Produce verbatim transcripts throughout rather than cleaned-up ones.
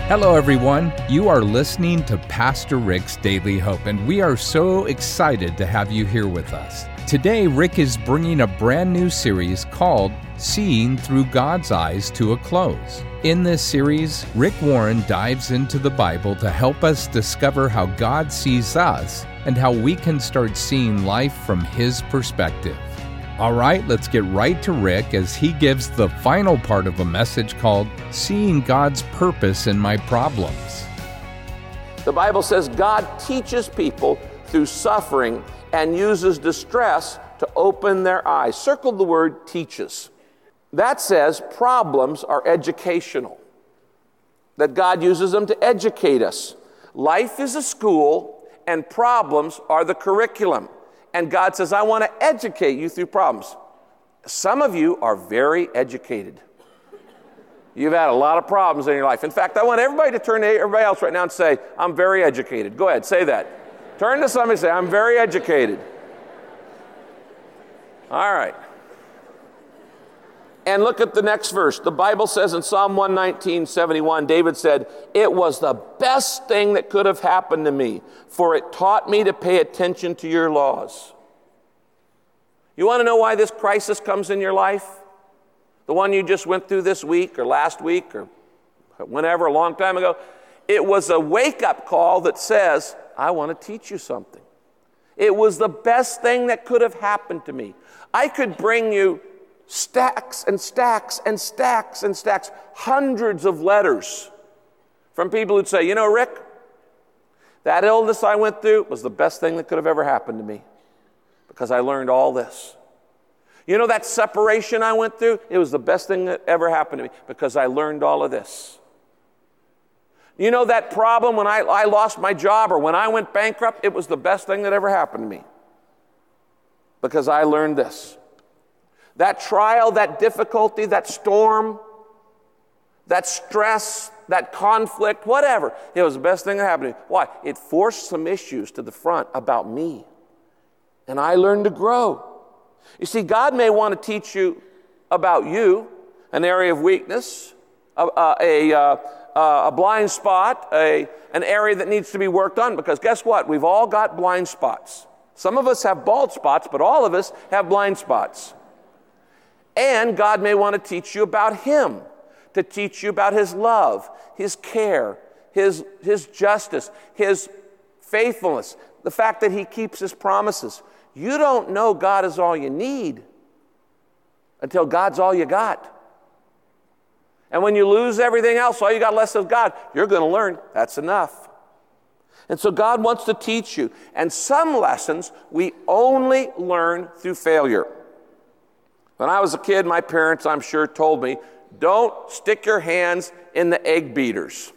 Hello, everyone. You are listening to Pastor Rick's Daily Hope, and we are so excited to have you here with us. Today, Rick is bringing a brand new series called Seeing Through God's Eyes to a close. In this series, Rick Warren dives into the Bible to help us discover how God sees us and how we can start seeing life from His perspective. All right, let's get right to Rick as he gives the final part of a message called Seeing God's Purpose in My Problems. The Bible says God teaches people through suffering and uses distress to open their eyes. Circle the word teaches. That says problems are educational, that God uses them to educate us. Life is a school and problems are the curriculum. And God says, I want to educate you through problems. Some of you are very educated. You've had a lot of problems in your life. In fact, I want everybody to turn to everybody else right now and say, I'm very educated. Go ahead, say that. Turn to somebody and say, I'm very educated. All right. And look at the next verse. The Bible says in Psalm one nineteen, seventy-one, David said, it was the best thing that could have happened to me, for it taught me to pay attention to your laws. You want to know why this crisis comes in your life? The one you just went through this week or last week or whenever, a long time ago. It was a wake-up call that says, I want to teach you something. It was the best thing that could have happened to me. I could bring you stacks and stacks and stacks and stacks, hundreds of letters from people who'd say, you know, Rick, that illness I went through was the best thing that could have ever happened to me because I learned all this. You know, that separation I went through, it was the best thing that ever happened to me because I learned all of this. You know, that problem when I, I lost my job or when I went bankrupt, it was the best thing that ever happened to me because I learned this. That trial, that difficulty, that storm, that stress, that conflict, whatever, it was the best thing that happened to me. Why? It forced some issues to the front about me. And I learned to grow. You see, God may want to teach you about you, an area of weakness, a, a, a, a blind spot, a, an area that needs to be worked on, because guess what? We've all got blind spots. Some of us have bald spots, but all of us have blind spots. And God may want to teach you about Him, to teach you about His love, His care, His, His justice, His faithfulness, the fact that He keeps His promises. You don't know God is all you need until God's all you got. And when you lose everything else, all you got less of God, you're going to learn that's enough. And so God wants to teach you. And some lessons we only learn through failure. When I was a kid, my parents, I'm sure, told me, don't stick your hands in the egg beaters.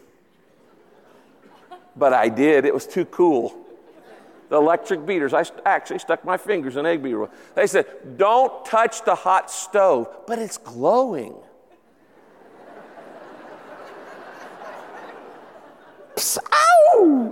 But I did. It was too cool. The electric beaters. I actually stuck my fingers in an egg beater. They said, don't touch the hot stove, but it's glowing. Psst, ow!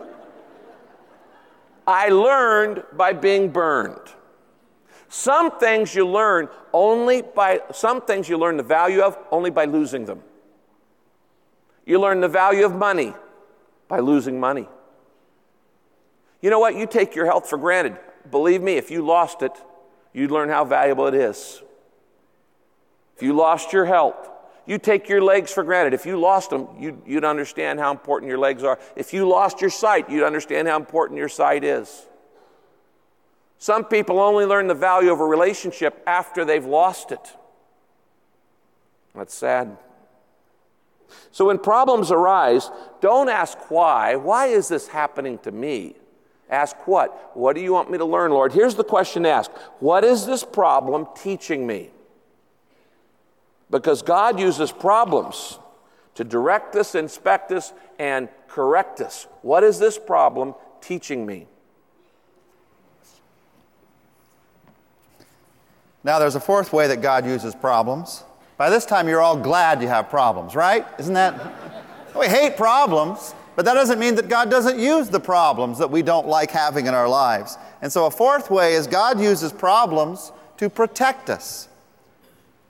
I learned by being burned. Some things you learn only by, some things you learn the value of only by losing them. You learn the value of money by losing money. You know what? You take your health for granted. Believe me, if you lost it, you'd learn how valuable it is. If you lost your health, you take your legs for granted. If you lost them, you'd, you'd understand how important your legs are. If you lost your sight, you'd understand how important your sight is. Some people only learn the value of a relationship after they've lost it. That's sad. So when problems arise, don't ask why. Why is this happening to me? Ask what? What do you want me to learn, Lord? Here's the question to ask. What is this problem teaching me? Because God uses problems to direct us, inspect us, and correct us. What is this problem teaching me? Now, there's a fourth way that God uses problems. By this time, you're all glad you have problems, right? Isn't that? We hate problems, but that doesn't mean that God doesn't use the problems that we don't like having in our lives. And so a fourth way is God uses problems to protect us.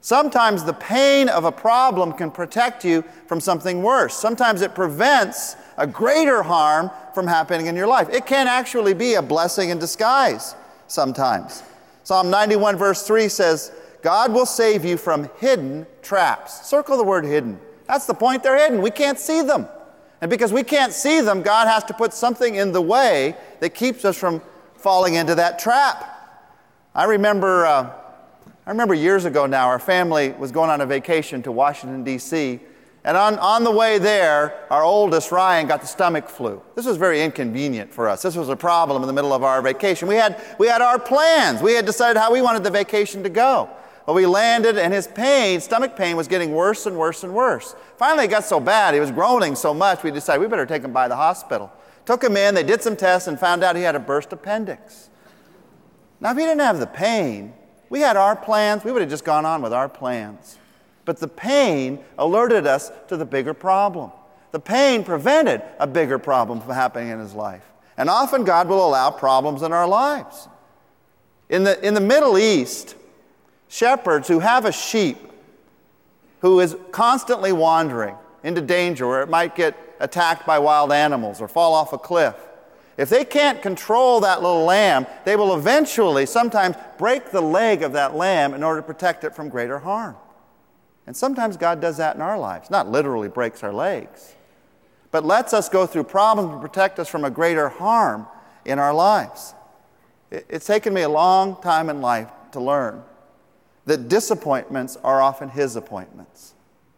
Sometimes the pain of a problem can protect you from something worse. Sometimes it prevents a greater harm from happening in your life. It can actually be a blessing in disguise sometimes. Psalm ninety-one verse three says, God will save you from hidden traps. Circle the word hidden. That's the point, they're hidden. We can't see them. And because we can't see them, God has to put something in the way that keeps us from falling into that trap. I remember, uh, I remember years ago now, our family was going on a vacation to Washington, D C, and on, on the way there, our oldest, Ryan, got the stomach flu. This was very inconvenient for us. This was a problem in the middle of our vacation. We had, we had our plans. We had decided how we wanted the vacation to go. Well, we landed, and his pain, stomach pain, was getting worse and worse and worse. Finally, it got so bad, he was groaning so much, we decided we better take him by the hospital. Took him in, they did some tests, and found out he had a burst appendix. Now, if he didn't have the pain, we had our plans, we would have just gone on with our plans. But the pain alerted us to the bigger problem. The pain prevented a bigger problem from happening in his life. And often God will allow problems in our lives. In the, in the Middle East, shepherds who have a sheep who is constantly wandering into danger where it might get attacked by wild animals or fall off a cliff, if they can't control that little lamb, they will eventually sometimes break the leg of that lamb in order to protect it from greater harm. And sometimes God does that in our lives. Not literally breaks our legs, but lets us go through problems to protect us from a greater harm in our lives. It's taken me a long time in life to learn that disappointments are often His appointments.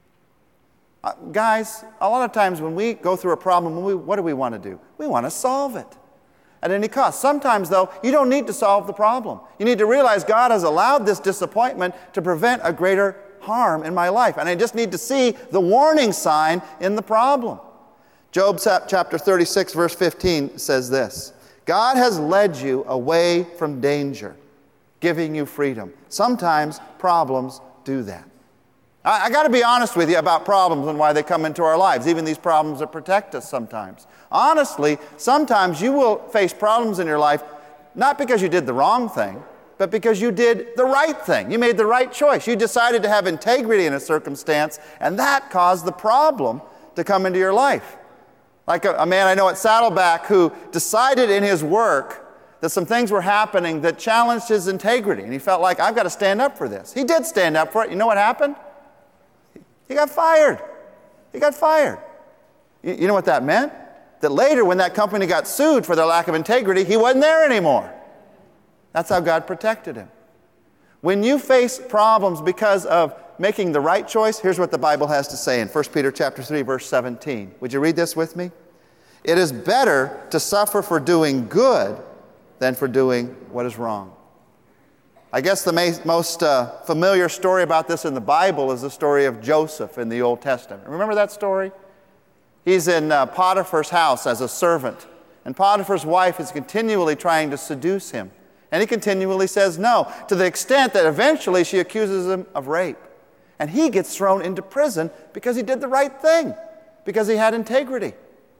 Uh, guys, a lot of times when we go through a problem, we, what do we want to do? We want to solve it at any cost. Sometimes, though, you don't need to solve the problem. You need to realize God has allowed this disappointment to prevent a greater harm in my life. And I just need to see the warning sign in the problem. Job chapter thirty-six, verse fifteen says this, God has led you away from danger, giving you freedom. Sometimes problems do that. I, I got to be honest with you about problems and why they come into our lives, even these problems that protect us sometimes. Honestly, sometimes you will face problems in your life not because you did the wrong thing, but because you did the right thing. You made the right choice. You decided to have integrity in a circumstance, and that caused the problem to come into your life. Like a, a man I know at Saddleback who decided in his work that some things were happening that challenged his integrity, and he felt like, I've got to stand up for this. He did stand up for it. You know what happened? He got fired. He got fired. You, you know what that meant? That later, when that company got sued for their lack of integrity, he wasn't there anymore. That's how God protected him. When you face problems because of making the right choice, here's what the Bible has to say in First Peter chapter three, verse seventeen. Would you read this with me? It is better to suffer for doing good than for doing what is wrong. I guess the ma- most uh, familiar story about this in the Bible is the story of Joseph in the Old Testament. Remember that story? He's in uh, Potiphar's house as a servant, and Potiphar's wife is continually trying to seduce him. And he continually says no, to the extent that eventually she accuses him of rape. And he gets thrown into prison because he did the right thing, because he had integrity.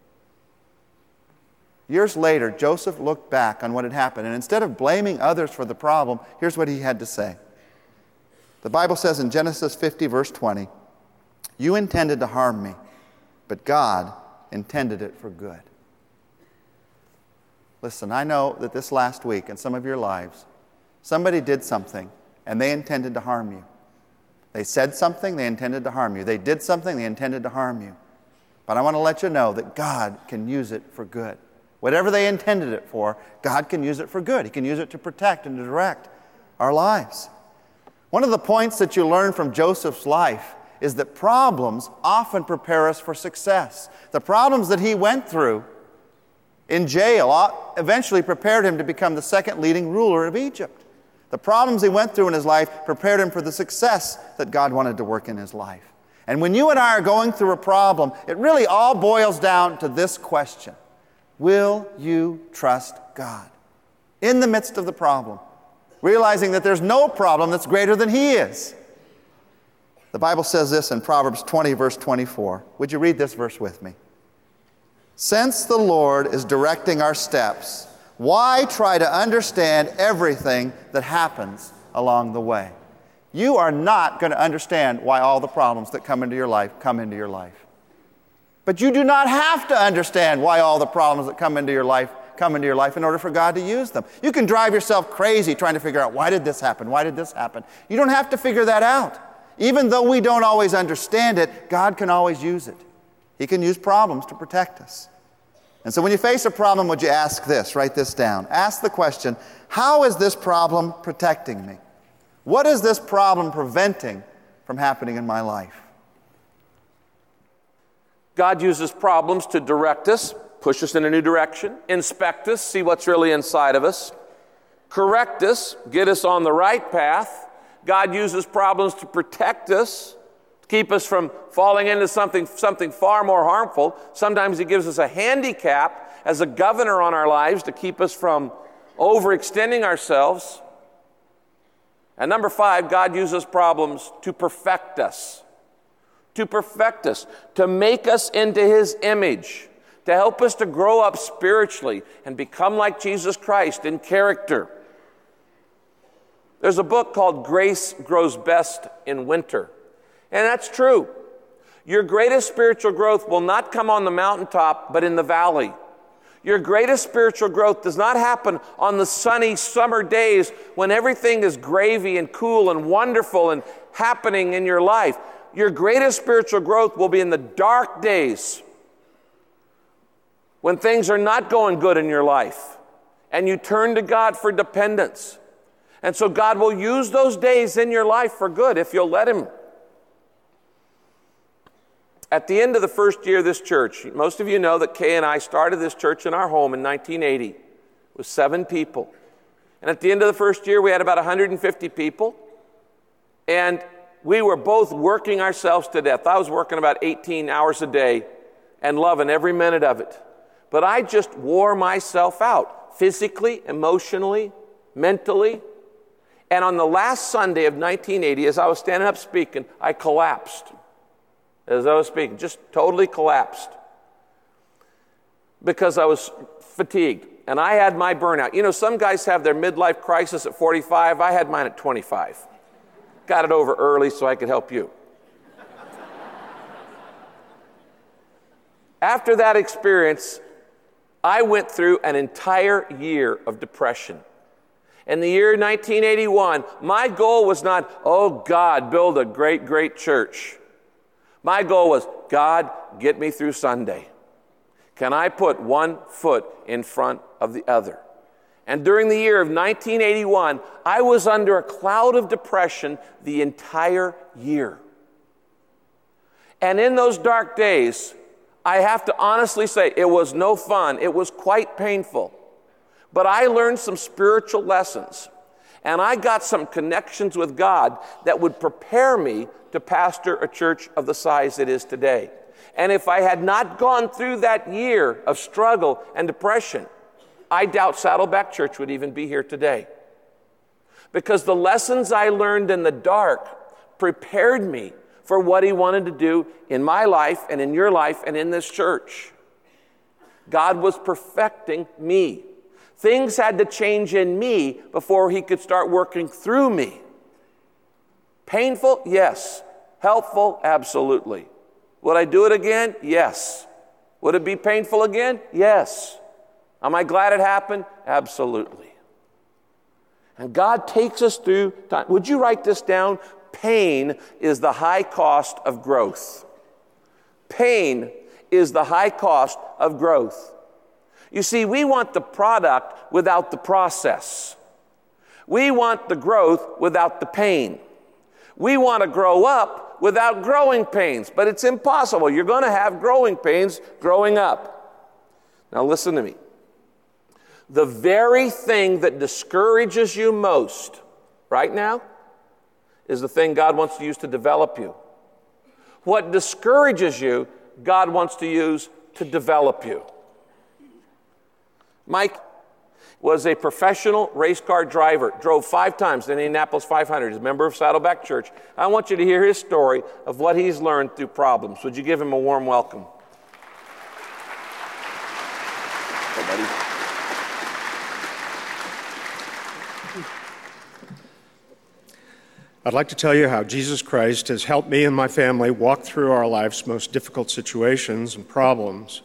Years later, Joseph looked back on what had happened, and instead of blaming others for the problem, here's what he had to say. The Bible says in Genesis fifty, verse twenty, you intended to harm me, but God intended it for good. Listen, I know that this last week in some of your lives, somebody did something and they intended to harm you. They said something, they intended to harm you. They did something, they intended to harm you. But I want to let you know that God can use it for good. Whatever they intended it for, God can use it for good. He can use it to protect and to direct our lives. One of the points that you learn from Joseph's life is that problems often prepare us for success. The problems that he went through in jail eventually prepared him to become the second leading ruler of Egypt. The problems he went through in his life prepared him for the success that God wanted to work in his life. And when you and I are going through a problem, it really all boils down to this question. Will you trust God in the midst of the problem, realizing that there's no problem that's greater than He is? The Bible says this in Proverbs twenty, verse twenty-four. Would you read this verse with me? Since the Lord is directing our steps, why try to understand everything that happens along the way? you are not going to understand why all the problems that come into your life come into your life. But you do not have to understand why all the problems that come into your life come into your life in order for God to use them. You can drive yourself crazy trying to figure out, why did this happen? Why did this happen? You don't have to figure that out. Even though we don't always understand it, God can always use it. He can use problems to protect us. And so when you face a problem, would you ask this? Write this down. Ask the question, how is this problem protecting me? What is this problem preventing from happening in my life? God uses problems to direct us, push us in a new direction, inspect us, see what's really inside of us, correct us, get us on the right path. God uses problems to protect us, to keep us from falling into something, something far more harmful. Sometimes He gives us a handicap as a governor on our lives to keep us from overextending ourselves. And number five, God uses problems to perfect us. To perfect us, to make us into His image, to help us to grow up spiritually and become like Jesus Christ in character. There's a book called Grace Grows Best in Winter, and that's true. Your greatest spiritual growth will not come on the mountaintop, but in the valley. Your greatest spiritual growth does not happen on the sunny summer days when everything is gravy and cool and wonderful and happening in your life. Your greatest spiritual growth will be in the dark days when things are not going good in your life and you turn to God for dependence. And so God will use those days in your life for good if you'll let Him. At the end of the first year of this church, most of you know that Kay and I started this church in our home in nineteen eighty with seven people. And at the end of the first year, we had about one hundred fifty people. And we were both working ourselves to death. I was working about eighteen hours a day and loving every minute of it. But I just wore myself out, physically, emotionally, mentally. And on the last Sunday of nineteen eighty, as I was standing up speaking, I collapsed. As I was speaking, just totally collapsed. Because I was fatigued. And I had my burnout. You know, some guys have their midlife crisis at forty-five. I had mine at twenty-five. Got it over early so I could help you. After that experience, I went through an entire year of depression. In the year nineteen eighty-one, my goal was not, oh God, build a great, great church. My goal was, God, get me through Sunday. Can I put one foot in front of the other? And during the year of nineteen eighty-one, I was under a cloud of depression the entire year. And in those dark days, I have to honestly say, it was no fun. It was quite painful. But I learned some spiritual lessons. And I got some connections with God that would prepare me to pastor a church of the size it is today. And if I had not gone through that year of struggle and depression, I doubt Saddleback Church would even be here today. Because the lessons I learned in the dark prepared me for what He wanted to do in my life and in your life and in this church. God was perfecting me. Things had to change in me before He could start working through me. Painful? Yes. Helpful? Absolutely. Would I do it again? Yes. Would it be painful again? Yes. Am I glad it happened? Absolutely. And God takes us through time. Would you write this down? Pain is the high cost of growth. Pain is the high cost of growth. You see, we want the product without the process. We want the growth without the pain. We want to grow up without growing pains, but it's impossible. You're going to have growing pains growing up. Now listen to me. The very thing that discourages you most right now is the thing God wants to use to develop you. What discourages you, God wants to use to develop you. Mike was a professional race car driver, drove five times the Indianapolis five hundred. He's a member of Saddleback Church. I want you to hear his story of what he's learned through problems. Would you give him a warm welcome? Hey, buddy. I'd like to tell you how Jesus Christ has helped me and my family walk through our life's most difficult situations and problems.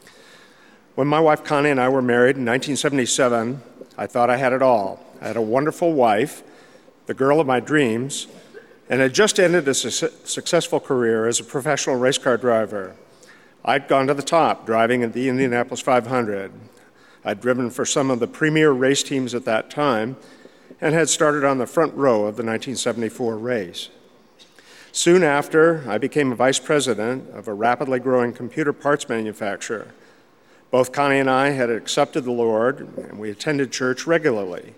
When my wife Connie and I were married in nineteen seventy-seven, I thought I had it all. I had a wonderful wife, the girl of my dreams, and had just ended a su- successful career as a professional race car driver. I'd gone to the top, driving at the Indianapolis five hundred. I'd driven for some of the premier race teams at that time and had started on the front row of the nineteen seventy-four race. Soon after, I became a vice president of a rapidly growing computer parts manufacturer. Both Connie and I had accepted the Lord, and we attended church regularly.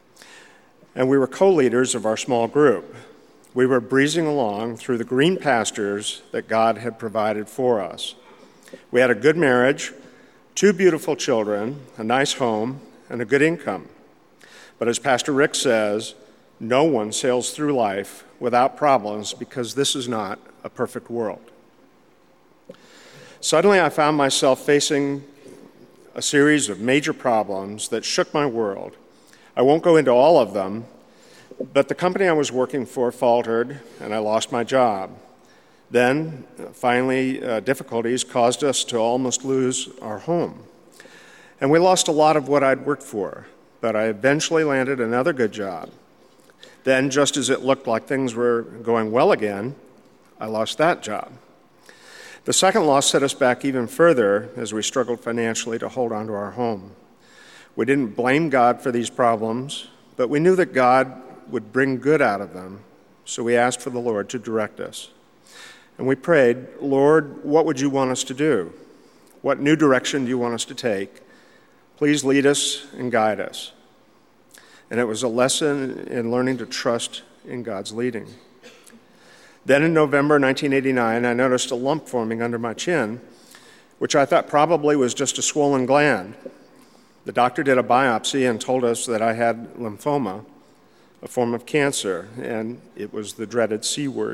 And we were co-leaders of our small group. We were breezing along through the green pastures that God had provided for us. We had a good marriage, two beautiful children, a nice home, and a good income. But as Pastor Rick says, no one sails through life without problems because this is not a perfect world. Suddenly, I found myself facing a series of major problems that shook my world. I won't go into all of them, but the company I was working for faltered, and I lost my job. Then, finally, uh, difficulties caused us to almost lose our home. And we lost a lot of what I'd worked for, but I eventually landed another good job. Then, just as it looked like things were going well again, I lost that job. The second loss set us back even further as we struggled financially to hold on to our home. We didn't blame God for these problems, but we knew that God would bring good out of them, so we asked for the Lord to direct us. And we prayed, Lord, what would you want us to do? What new direction do you want us to take? Please lead us and guide us. And it was a lesson in learning to trust in God's leading. Then in November nineteen eighty-nine, I noticed a lump forming under my chin, which I thought probably was just a swollen gland. The doctor did a biopsy and told us that I had lymphoma, a form of cancer, and it was the dreaded C word.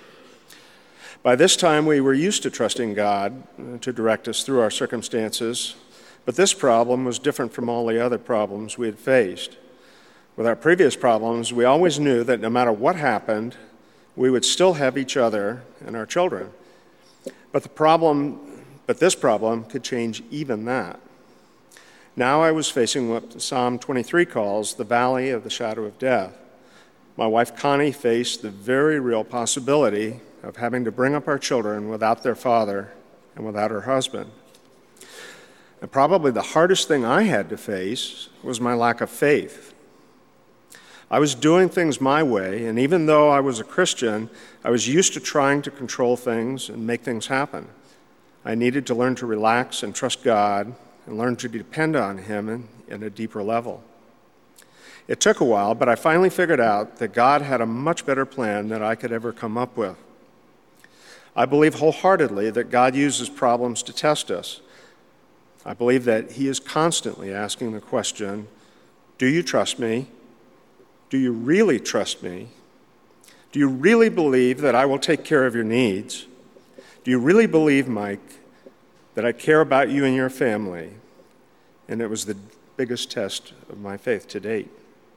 By this time, we were used to trusting God to direct us through our circumstances, but this problem was different from all the other problems we had faced. With our previous problems, we always knew that no matter what happened, we would still have each other and our children. But the problem, but this problem could change even that. Now I was facing what Psalm twenty-three calls the valley of the shadow of death. My wife Connie faced the very real possibility of having to bring up our children without their father and without her husband. And probably the hardest thing I had to face was my lack of faith. I was doing things my way, and even though I was a Christian, I was used to trying to control things and make things happen. I needed to learn to relax and trust God and learn to depend on Him in, in a deeper level. It took a while, but I finally figured out that God had a much better plan than I could ever come up with. I believe wholeheartedly that God uses problems to test us. I believe that He is constantly asking the question, do you trust me? Do you really trust me? Do you really believe that I will take care of your needs? Do you really believe, Mike, that I care about you and your family? And it was the biggest test of my faith to date.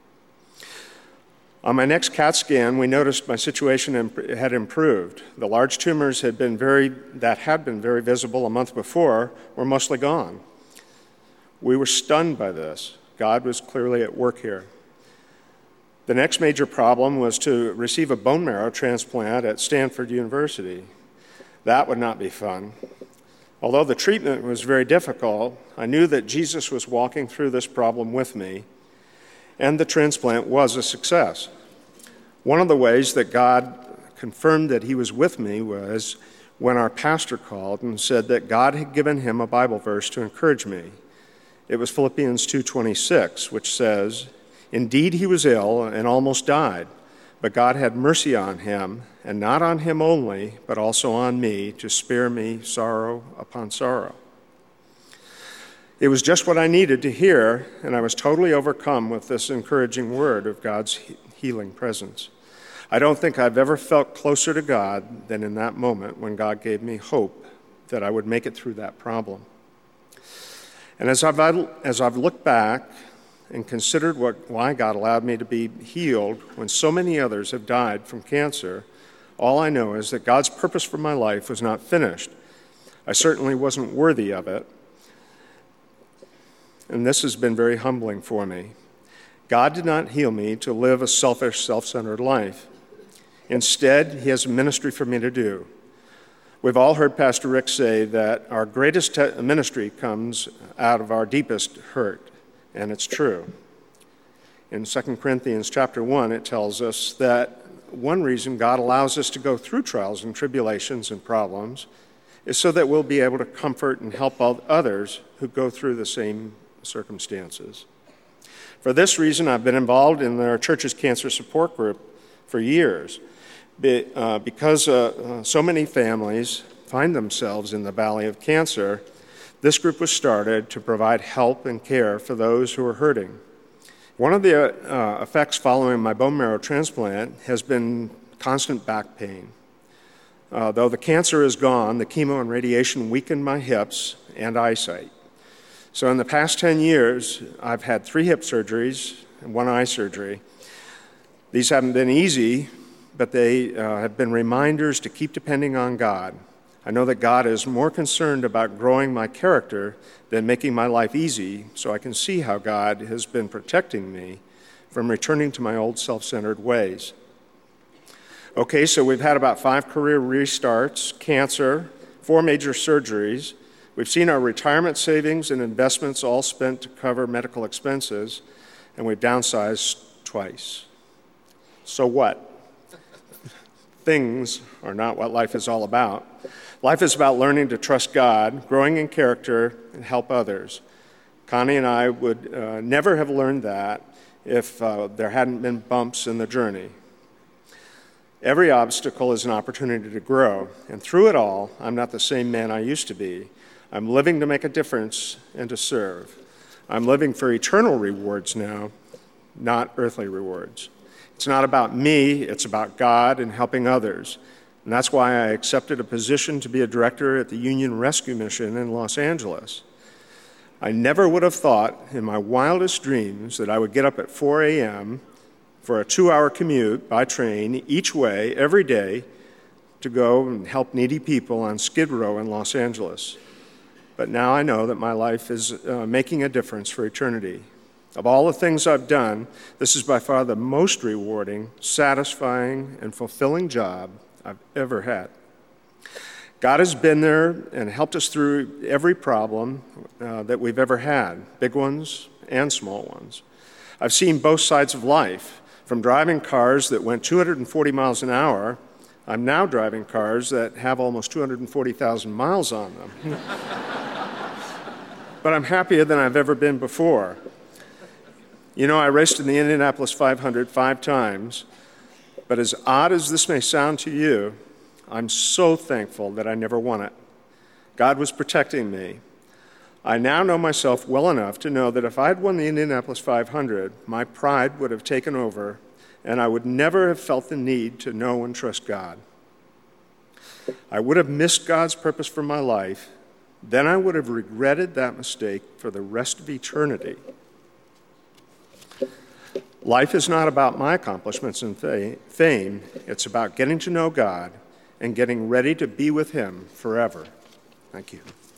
On my next CAT scan, we noticed my situation had improved. The large tumors had been very, that had been very visible a month before were mostly gone. We were stunned by this. God was clearly at work here. The next major problem was to receive a bone marrow transplant at Stanford University. That would not be fun. Although the treatment was very difficult, I knew that Jesus was walking through this problem with me, and the transplant was a success. One of the ways that God confirmed that He was with me was when our pastor called and said that God had given him a Bible verse to encourage me. It was Philippians two twenty-six, which says, "Indeed he was ill and almost died, but God had mercy on him, and not on him only, but also on me, to spare me sorrow upon sorrow." It was just what I needed to hear, and I was totally overcome with this encouraging word of God's healing presence. I don't think I've ever felt closer to God than in that moment when God gave me hope that I would make it through that problem. And as I've, as I've looked back and considered what, why God allowed me to be healed when so many others have died from cancer, all I know is that God's purpose for my life was not finished. I certainly wasn't worthy of it, and this has been very humbling for me. God did not heal me to live a selfish, self-centered life. Instead, he has a ministry for me to do. We've all heard Pastor Rick say that our greatest te- ministry comes out of our deepest hurt, and it's true. In Second Corinthians chapter one, it tells us that one reason God allows us to go through trials and tribulations and problems is so that we'll be able to comfort and help others who go through the same circumstances. For this reason, I've been involved in our church's cancer support group for years. Be, uh, because uh, uh, so many families find themselves in the valley of cancer, this group was started to provide help and care for those who are hurting. One of the uh, effects following my bone marrow transplant has been constant back pain. Uh, though the cancer is gone, the chemo and radiation weakened my hips and eyesight. So in the past ten years, I've had three hip surgeries and one eye surgery. These haven't been easy, but they uh, have been reminders to keep depending on God. I know that God is more concerned about growing my character than making my life easy, so I can see how God has been protecting me from returning to my old self-centered ways. Okay, so we've had about five career restarts, cancer, four major surgeries. We've seen our retirement savings and investments all spent to cover medical expenses, and we've downsized twice. So what? Things are not what life is all about. Life is about learning to trust God, growing in character, and help others. Connie and I would uh, never have learned that if uh, there hadn't been bumps in the journey. Every obstacle is an opportunity to grow, and through it all, I'm not the same man I used to be. I'm living to make a difference and to serve. I'm living for eternal rewards now, not earthly rewards. It's not about me, it's about God and helping others. And that's why I accepted a position to be a director at the Union Rescue Mission in Los Angeles. I never would have thought in my wildest dreams that I would get up at four a.m. for a two-hour commute by train each way every day to go and help needy people on Skid Row in Los Angeles. But now I know that my life is uh, making a difference for eternity. Of all the things I've done, this is by far the most rewarding, satisfying, and fulfilling job I've ever had. God has been there and helped us through every problem uh, that we've ever had, big ones and small ones. I've seen both sides of life. From driving cars that went two hundred forty miles an hour, I'm now driving cars that have almost two hundred forty thousand miles on them. But I'm happier than I've ever been before. You know, I raced in the Indianapolis five hundred five times, but as odd as this may sound to you, I'm so thankful that I never won it. God was protecting me. I now know myself well enough to know that if I'd won the Indianapolis five hundred, my pride would have taken over, and I would never have felt the need to know and trust God. I would have missed God's purpose for my life. Then I would have regretted that mistake for the rest of eternity. Life is not about my accomplishments and fame. It's about getting to know God and getting ready to be with Him forever. Thank you.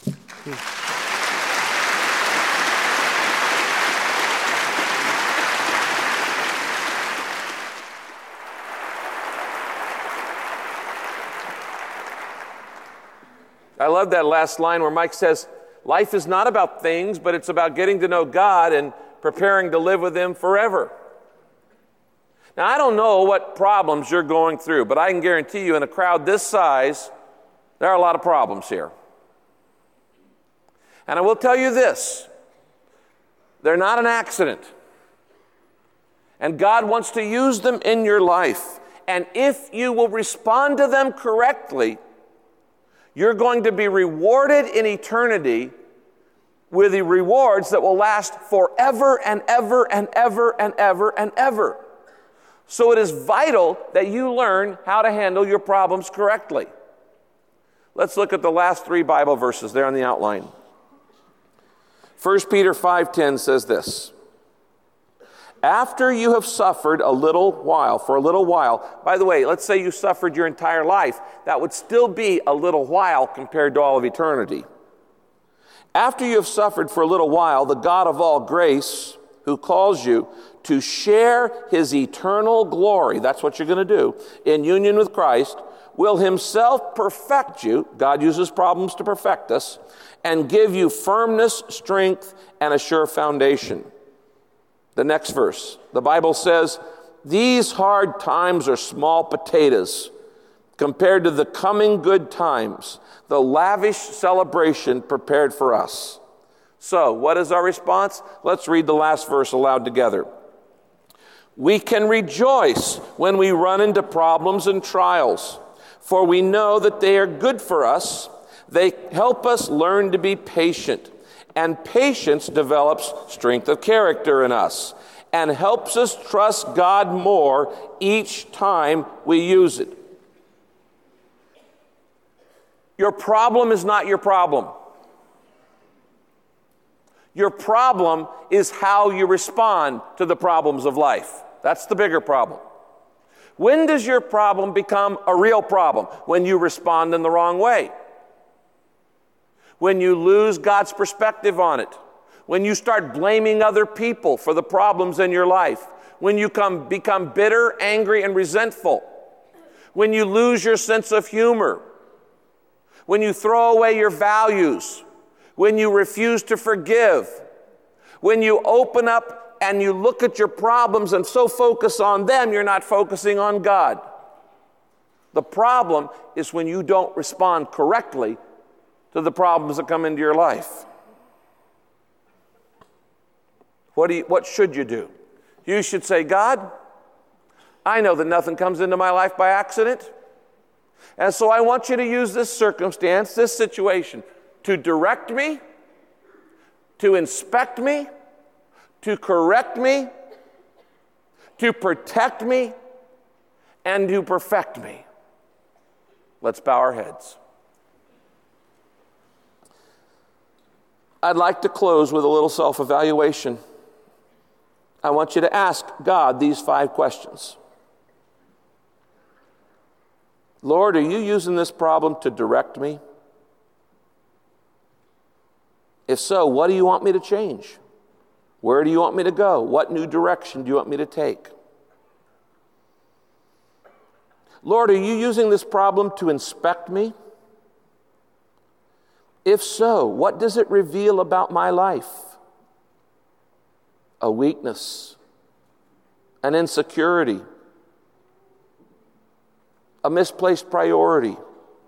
I love that last line where Mike says, life is not about things, but it's about getting to know God and preparing to live with Him forever. Now, I don't know what problems you're going through, but I can guarantee you in a crowd this size, there are a lot of problems here. And I will tell you this, they're not an accident. And God wants to use them in your life. And if you will respond to them correctly, you're going to be rewarded in eternity with the rewards that will last forever and ever and ever and ever and ever. So it is vital that you learn how to handle your problems correctly. Let's look at the last three Bible verses there on the outline. First Peter five ten says this, After you have suffered a little while, for a little while, by the way, let's say you suffered your entire life, that would still be a little while compared to all of eternity. After you have suffered for a little while, the God of all grace, who calls you to share his eternal glory, that's what you're going to do, in union with Christ, will himself perfect you, God uses problems to perfect us, and give you firmness, strength, and a sure foundation. The next verse, the Bible says, these hard times are small potatoes compared to the coming good times, the lavish celebration prepared for us. So, what is our response? Let's read the last verse aloud together. We can rejoice when we run into problems and trials, for we know that they are good for us. They help us learn to be patient. And patience develops strength of character in us and helps us trust God more each time we use it. Your problem is not your problem. Your problem is how you respond to the problems of life. That's the bigger problem. When does your problem become a real problem? When you respond in the wrong way. When you lose God's perspective on it. When you start blaming other people for the problems in your life. When you come, become bitter, angry, and resentful. When you lose your sense of humor. When you throw away your values. When you refuse to forgive. When you open up and you look at your problems and so focus on them, you're not focusing on God. The problem is when you don't respond correctly to the problems that come into your life. What do you, what should you do? You should say, God, I know that nothing comes into my life by accident. And so I want you to use this circumstance, this situation, to direct me, to inspect me, to correct me, to protect me, and to perfect me. Let's bow our heads. I'd like to close with a little self-evaluation. I want you to ask God these five questions. Lord, are you using this problem to direct me? If so, what do you want me to change? Where do you want me to go? What new direction do you want me to take? Lord, are you using this problem to inspect me? If so, what does it reveal about my life? A weakness, an insecurity, a misplaced priority,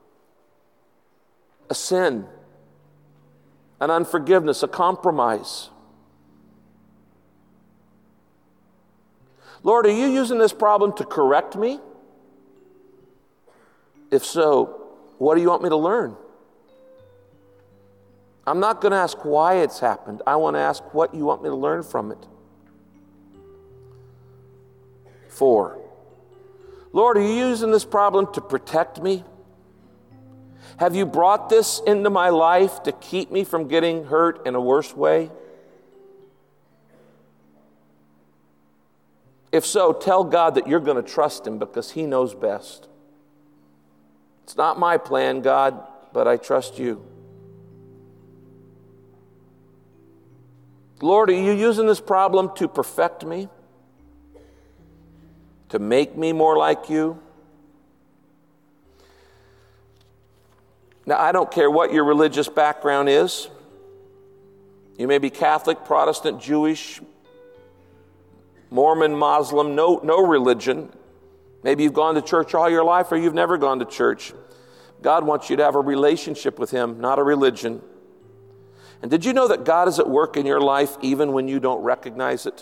a sin, an unforgiveness, a compromise. Lord, are you using this problem to correct me? If so, what do you want me to learn? I'm not going to ask why it's happened. I want to ask what you want me to learn from it. Four, Lord, are you using this problem to protect me? Have you brought this into my life to keep me from getting hurt in a worse way? If so, tell God that you're going to trust him because he knows best. It's not my plan, God, but I trust you. Lord, are you using this problem to perfect me? To make me more like you? Now, I don't care what your religious background is. You may be Catholic, Protestant, Jewish, Mormon, Muslim, no, no religion. Maybe you've gone to church all your life or you've never gone to church. God wants you to have a relationship with him, not a religion. And did you know that God is at work in your life even when you don't recognize it?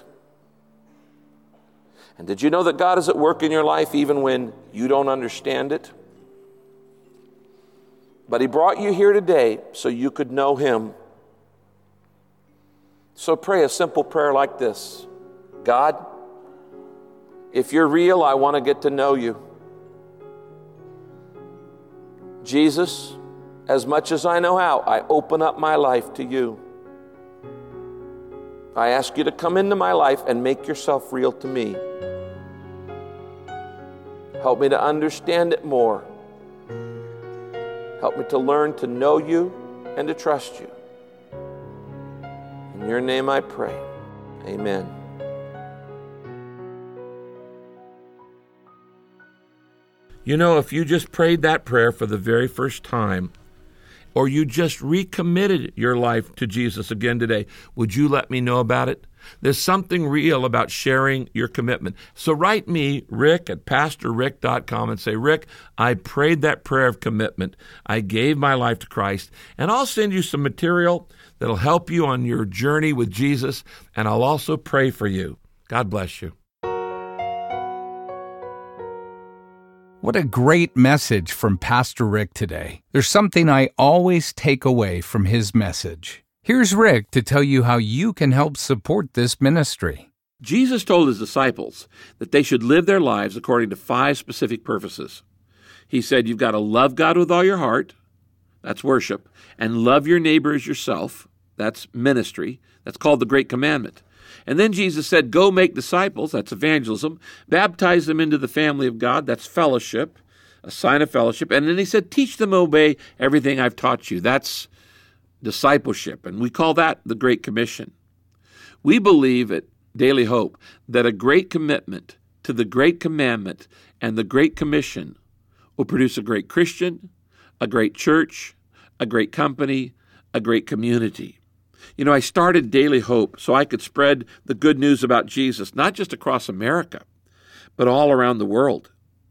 And did you know that God is at work in your life even when you don't understand it? But he brought you here today so you could know him. So pray a simple prayer like this. God, if you're real, I want to get to know you. Jesus, as much as I know how, I open up my life to you. I ask you to come into my life and make yourself real to me. Help me to understand it more. Help me to learn to know you and to trust you. In your name I pray. Amen. You know, if you just prayed that prayer for the very first time, or you just recommitted your life to Jesus again today, would you let me know about it? There's something real about sharing your commitment. So write me, Rick, at pastor rick dot com and say, Rick, I prayed that prayer of commitment. I gave my life to Christ, and I'll send you some material that'll help you on your journey with Jesus, and I'll also pray for you. God bless you. What a great message from Pastor Rick today. There's something I always take away from his message. Here's Rick to tell you how you can help support this ministry. Jesus told his disciples that they should live their lives according to five specific purposes. He said you've got to love God with all your heart, that's worship, and love your neighbor as yourself, that's ministry, that's called the Great Commandment. And then Jesus said, go make disciples, that's evangelism, baptize them into the family of God, that's fellowship, a sign of fellowship. And then he said, teach them to obey everything I've taught you, that's discipleship. And we call that the Great Commission. We believe at Daily Hope that a great commitment to the Great Commandment and the Great Commission will produce a great Christian, a great church, a great company, a great community. You know, I started Daily Hope so I could spread the good news about Jesus, not just across America, but all around the world.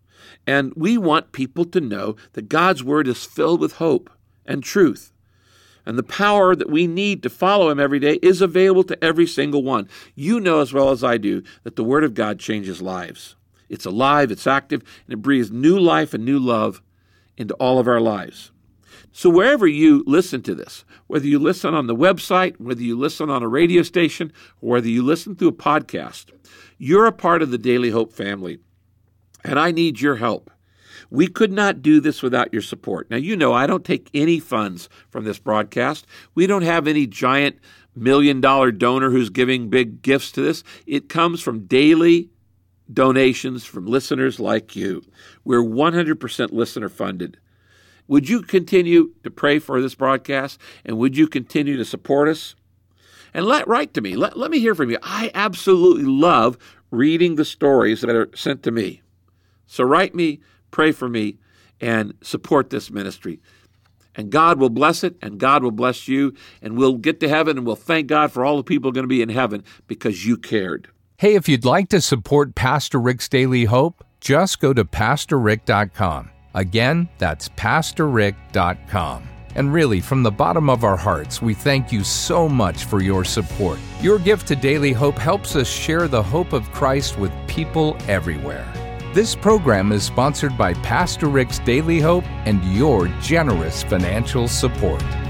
And we want people to know that God's Word is filled with hope and truth. And the power that we need to follow Him every day is available to every single one. You know as well as I do that the Word of God changes lives. It's alive, it's active, and it breathes new life and new love into all of our lives. So wherever you listen to this, whether you listen on the website, whether you listen on a radio station, or whether you listen through a podcast, you're a part of the Daily Hope family, and I need your help. We could not do this without your support. Now, you know I don't take any funds from this broadcast. We don't have any giant million-dollar donor who's giving big gifts to this. It comes from daily donations from listeners like you. We're one hundred percent listener-funded. Would you continue to pray for this broadcast, and would you continue to support us? And let write to me. Let, let me hear from you. I absolutely love reading the stories that are sent to me. So write me, pray for me, and support this ministry. And God will bless it, and God will bless you, and we'll get to heaven, and we'll thank God for all the people going to be in heaven because you cared. Hey, if you'd like to support Pastor Rick's Daily Hope, just go to pastor rick dot com. Again, that's pastor rick dot com. And really, from the bottom of our hearts, we thank you so much for your support. Your gift to Daily Hope helps us share the hope of Christ with people everywhere. This program is sponsored by Pastor Rick's Daily Hope and your generous financial support.